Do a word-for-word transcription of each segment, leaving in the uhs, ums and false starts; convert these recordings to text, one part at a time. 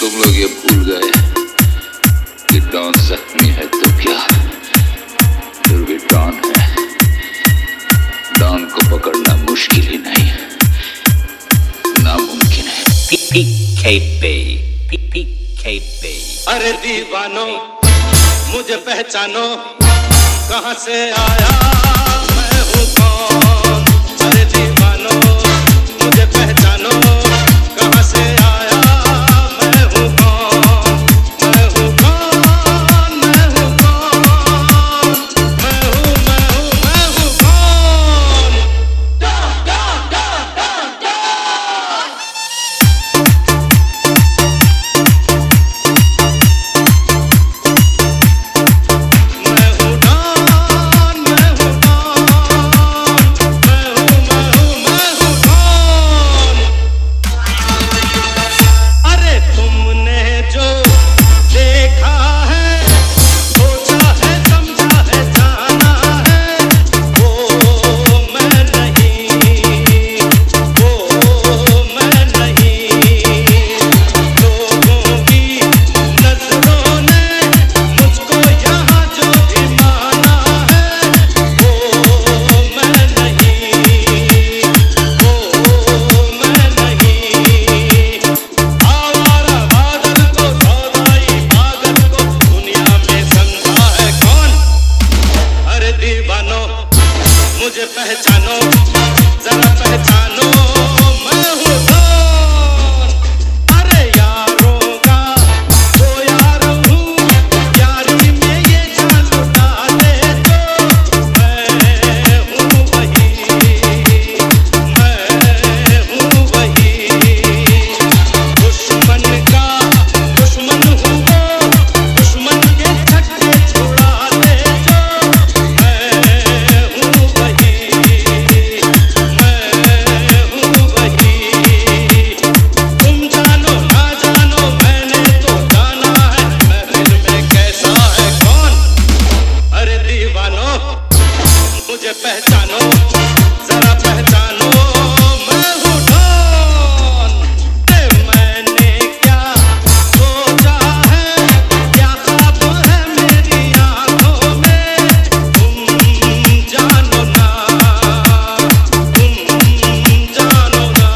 तुम लोग ये भूल गए कि डॉन जख्मी है तो क्या, फिर भी डॉन है। डॉन को पकड़ना मुश्किल ही नहीं, नामुमकिन है। पी के बी, पी के बी। अरे दीवानो मुझे पहचानो, कहाँ से आया मैं हूँ कौन। अरे दीवानो मुझे पहचानो, कहाँ से आया मैं हूँ कौन। मैं हूँ कौन, मैं हूँ कौन, मैं हूँ मैं हूँ मैं हूँ कौन। डॉन डॉन डॉन डॉन डॉन। मैं हूँ डॉन, मैं हूँ डॉन, मैं हूँ मैं हूँ मैं हूँ कौन। अरे तुमने जो देखा है, सोचा है, समझा है, जाना है, वो मैं नहीं, वो मैं नहीं। लोगों की नजरों ने मुझको यहाँ जो भी माना है, वो मैं नहीं, वो मैं नहीं। आवारा बादल को, सौदाई पागल को दुनिया में समझा है कौन। अरे दीवानो मुझे पहचानो, जरा पहचानो मैं हूँ कौन। अरे यारों का तो यार हूँ, यारी में ये जान लुटा दे तो मैं हूँ वही, मैं हूँ वही। दुश्मन का दुश्मन हूँ वो, दुश्मन के छक्के छुड़ा दे जो मैं हूँ वही, मैं हूँ वही। तुम जानो ना जानो मैंने तो जाना है, महफिल में कैसा है कौन। अरे दीवानो मुझे पहचानो, जरा पहचानो मैं हूँ डॉन। अरे मैंने क्या सोचा है, क्या ख्वाब है मेरी आंखों में, तुम जानो ना, तुम जानो ना।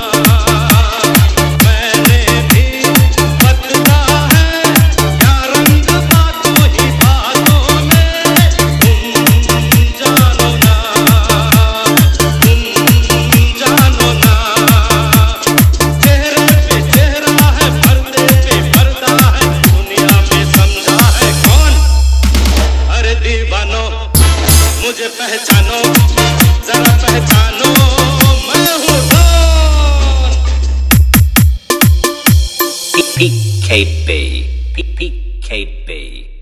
मैंने भी बदला है क्या रंग बातों ही बातों में, तुम जानो ना, तुम जानो ना। चेहरे पे चेहरा है, पर्दे पे पर्दा है, दुनिया में समझा है कौन। अरे दीवानो मुझे पहचानो, जरा पहचानो मैं हूँ कौन। पी के बी, पी के बी।